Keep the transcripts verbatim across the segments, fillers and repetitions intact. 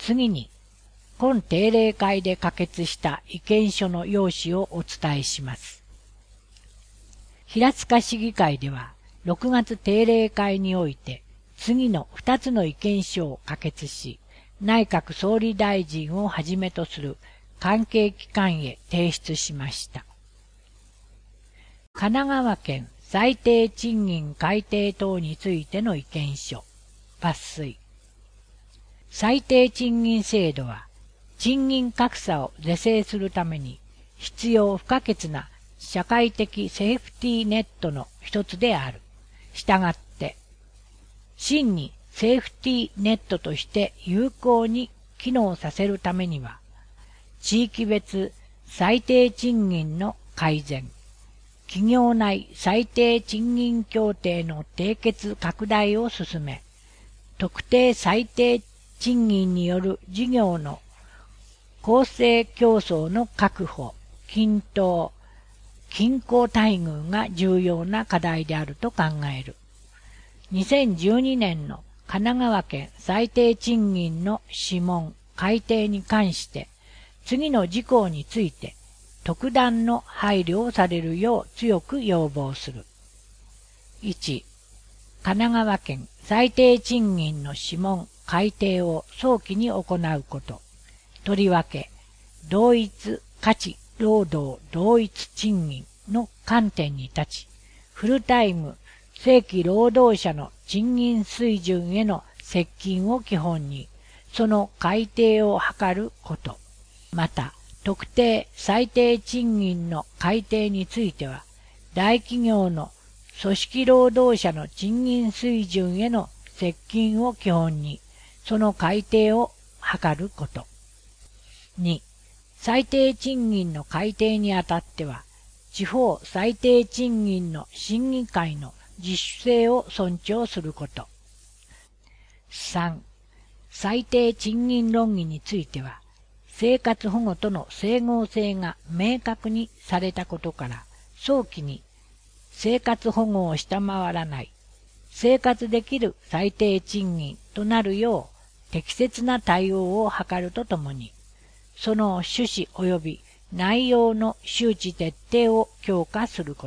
次に、今定例会で可決した意見書の要旨をお伝えします。平塚市議会では、ろくがつ定例会において、次のふたつの意見書を可決し、内閣総理大臣をはじめとする関係機関へ提出しました。神奈川県最低賃金改定等についての意見書、抜粋。最低賃金制度は、賃金格差を是正するために必要不可欠な社会的セーフティーネットの一つである。したがって、真にセーフティーネットとして有効に機能させるためには、地域別最低賃金の改善、企業内最低賃金協定の締結拡大を進め、特定最低賃金による事業の公正競争の確保、均等、均衡待遇が重要な課題であると考える。にせんじゅうにねんの神奈川県最低賃金の諮問・改定に関して、次の事項について特段の配慮をされるよう強く要望する。いち、神奈川県最低賃金の諮問・改定を早期に行うこと。とりわけ、同一価値労働同一賃金の観点に立ち、フルタイム正規労働者の賃金水準への接近を基本に、その改定を図ること。また、特定最低賃金の改定については、大企業の組織労働者の賃金水準への接近を基本に、その改定を図ること。に、最低賃金の改定にあたっては、地方最低賃金の審議会の自主性を尊重すること。さん、最低賃金論議については、生活保護との整合性が明確にされたことから、早期に生活保護を下回らない、生活できる最低賃金となるよう適切な対応を図るとともに、その趣旨及び内容の周知徹底を強化すること。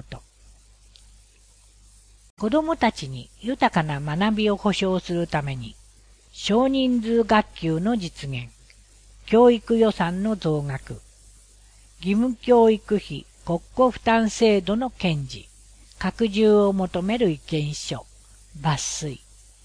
子どもたちに豊かな学びを保障するために、少人数学級の実現、教育予算の増額、義務教育費国庫負担制度の堅持、拡充を求める意見書、抜粋。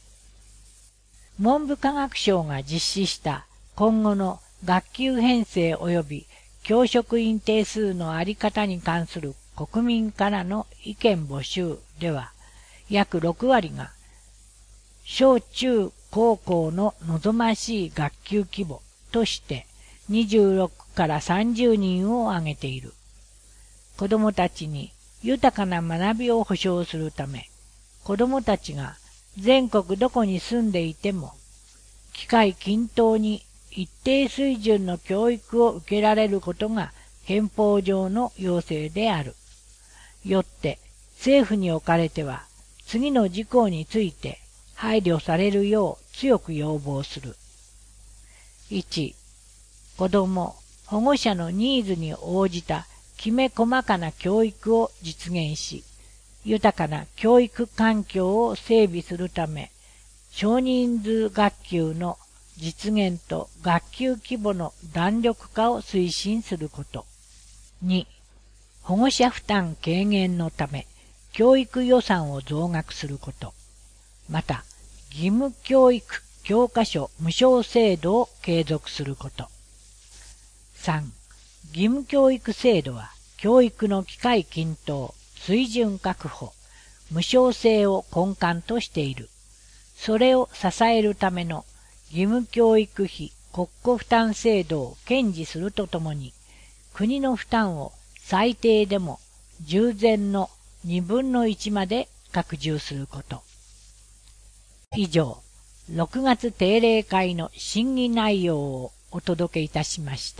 文部科学省が実施した今後の学級編成及び教職員定数のあり方に関する国民からの意見募集では、約ろくわりが、小中高校の望ましい学級規模としてにじゅうろくからさんじゅうにんを挙げている。子どもたちに豊かな学びを保障するため、子どもたちが全国どこに住んでいても、機会均等に一定水準の教育を受けられることが憲法上の要請である。よって政府におかれては次の事項について配慮されるよう強く要望する。いち、子ども、保護者のニーズに応じたきめ細かな教育を実現し、豊かな教育環境を整備するため、少人数学級の実現と学級規模の弾力化を推進すること。に、保護者負担軽減のため、教育予算を増額すること。また、義務教育教科書無償制度を継続すること。さん、義務教育制度は、教育の機会均等、水準確保、無償性を根幹としている。それを支えるための義務教育費国庫負担制度を堅持するとともに、国の負担を最低でも従前のにぶんのいちまで拡充すること。以上、ろくがつ定例会の審議内容をお届けいたしました。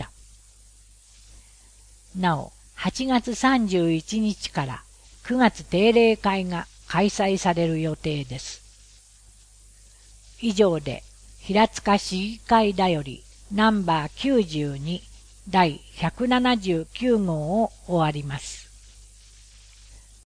なお、はちがつさんじゅういちにちからくがつ定例会が開催される予定です。以上で平塚市議会だよりナンバーきゅうじゅうにだいひゃくななじゅうきゅうごうを終わります。